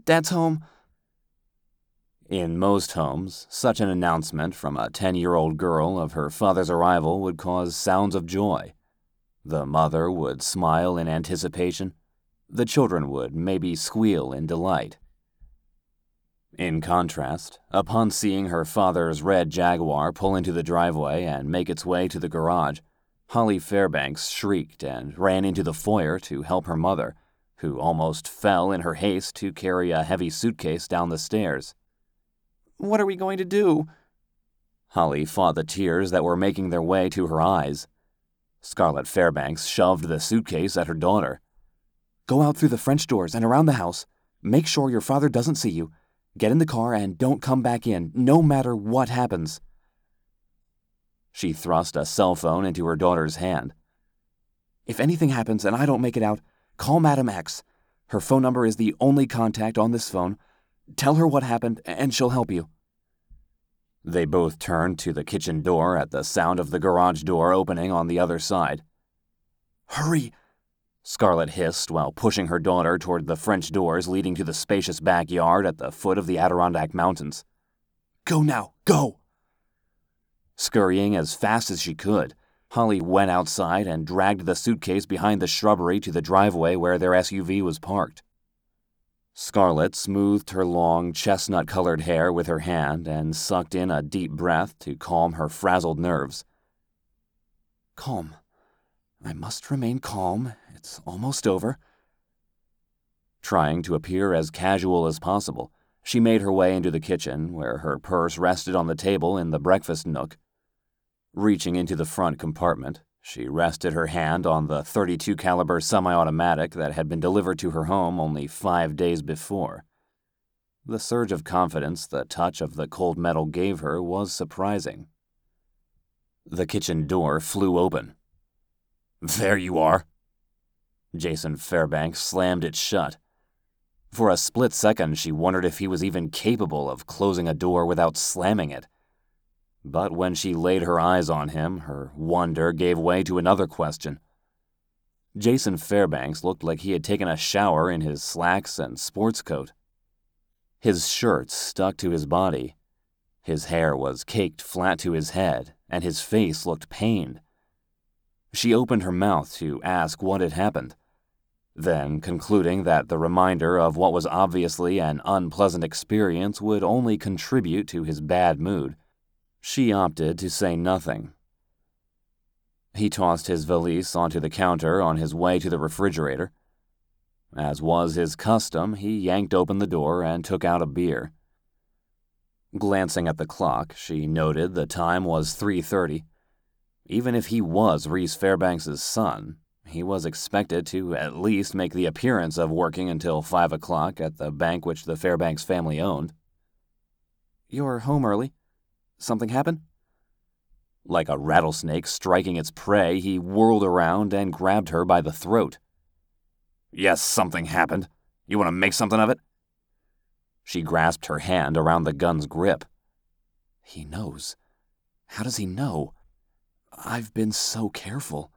Dad's home." In most homes, such an announcement from a 10-year-old girl of her father's arrival would cause sounds of joy. The mother would smile in anticipation. The children would maybe squeal in delight. In contrast, upon seeing her father's red Jaguar pull into the driveway and make its way to the garage, Holly Fairbanks shrieked and ran into the foyer to help her mother, who almost fell in her haste to carry a heavy suitcase down the stairs. "What are we going to do?" Holly fought the tears that were making their way to her eyes. Scarlett Fairbanks shoved the suitcase at her daughter. "Go out through the French doors and around the house. Make sure your father doesn't see you. Get in the car and don't come back in, no matter what happens." She thrust a cell phone into her daughter's hand. "If anything happens and I don't make it out, call Madam X. Her phone number is the only contact on this phone. Tell her what happened and she'll help you." They both turned to the kitchen door at the sound of the garage door opening on the other side. "Hurry!" Scarlett hissed while pushing her daughter toward the French doors leading to the spacious backyard at the foot of the Adirondack Mountains. "Go now, go!" Scurrying as fast as she could, Holly went outside and dragged the suitcase behind the shrubbery to the driveway where their SUV was parked. Scarlett smoothed her long, chestnut-colored hair with her hand and sucked in a deep breath to calm her frazzled nerves. "Calm. I must remain calm. It's almost over." Trying to appear as casual as possible, she made her way into the kitchen, where her purse rested on the table in the breakfast nook. Reaching into the front compartment, she rested her hand on the .32 caliber semi-automatic that had been delivered to her home only 5 days before. The surge of confidence the touch of the cold metal gave her was surprising. The kitchen door flew open. "There you are." Jason Fairbanks slammed it shut. For a split second, she wondered if he was even capable of closing a door without slamming it. But when she laid her eyes on him, her wonder gave way to another question. Jason Fairbanks looked like he had taken a shower in his slacks and sports coat. His shirt stuck to his body. His hair was caked flat to his head, and his face looked pained. She opened her mouth to ask what had happened. Then, concluding that the reminder of what was obviously an unpleasant experience would only contribute to his bad mood, she opted to say nothing. He tossed his valise onto the counter on his way to the refrigerator. As was his custom, he yanked open the door and took out a beer. Glancing at the clock, she noted the time was 3:30. Even if he was Reese Fairbanks' son, he was expected to at least make the appearance of working until 5 o'clock at the bank which the Fairbanks family owned. "You're home early? Something happen?" Like a rattlesnake striking its prey, he whirled around and grabbed her by the throat. "Yes, something happened. You want to make something of it?" She grasped her hand around the gun's grip. "He knows. How does he know? I've been so careful."